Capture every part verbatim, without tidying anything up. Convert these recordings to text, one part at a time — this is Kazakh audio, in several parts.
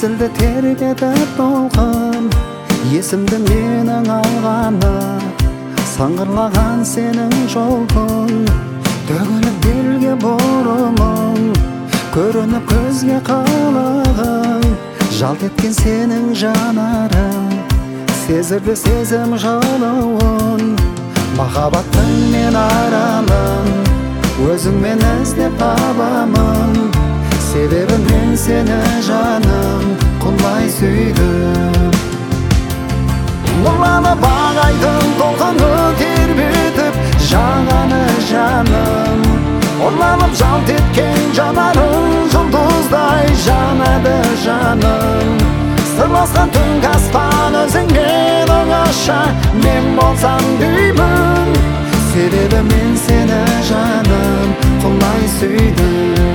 Есілді тербетіп толқын, есімді менің алғаны, саңғырлаған сенің жолың, төгіліп белге бұрымың, көрініп көзге қалағың, жалт еткен сенің жанарың, сезілді сезім жалауын, махаббаттың мен аралын, өзіңмен іздеп табамын. Себебі мен сені жаным құлай сүйдім. Нұрланып ағайдың толқыны тербетіп жағаны жаным, орланып жалт еткен жанарың жұлдыздай жанады жаным. Сырласқан түнгі аспан өзіңмен оңаша мен болсам деймін. Себебі мен сені жаным құлай сүйдім.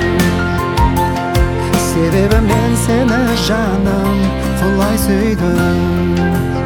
Себебі мен сені жаным құлай сүйдім.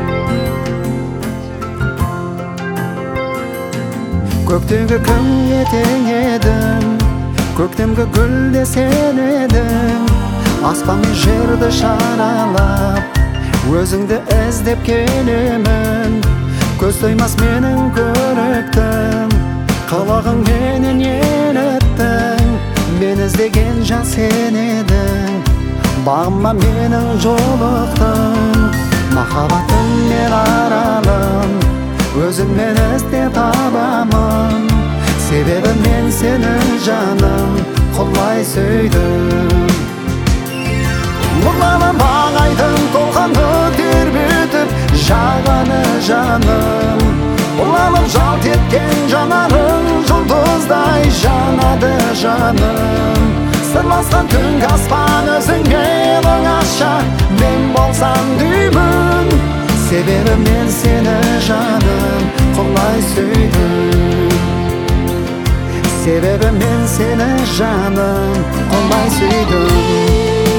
Көктегі күнге тең едің, көктемгі гүлде сен едің. Аспан мен жерді шаралап, өзіңді іздеп келемін. Көз тоймас менің көріктім, қалағың менен елеттің. Мен іздеген жан сен едің, бағыма менің жолықтың. Махаббаттың мен аралым, өзіңмен іздеп табамын. Себебі мен сені жаным құлай сүйдім. Нұрланып ағайдың толқыны тербетіп жағаны жаным, ұрланып жалт еткен жанарың жұлдыздай жанады жаным. Сырласқан түнгі аспан өзіңмен оңаша мен болсам деймін. Себебі мен сені жаным құлай сүйдім. Себебі мен сені жаным құлай сүйдім.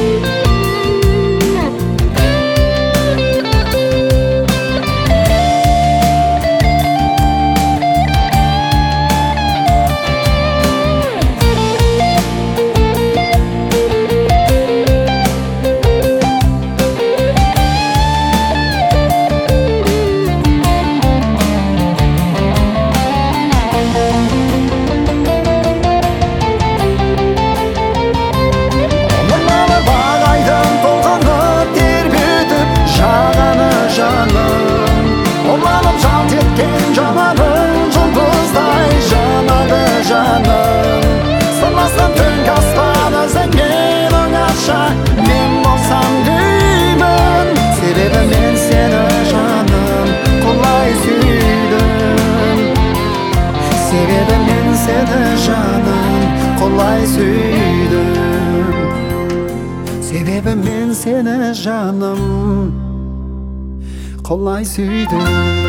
Себебі мен сені жаным құлай сүйдім. Себебі мен сені жаным құлай сүйдім.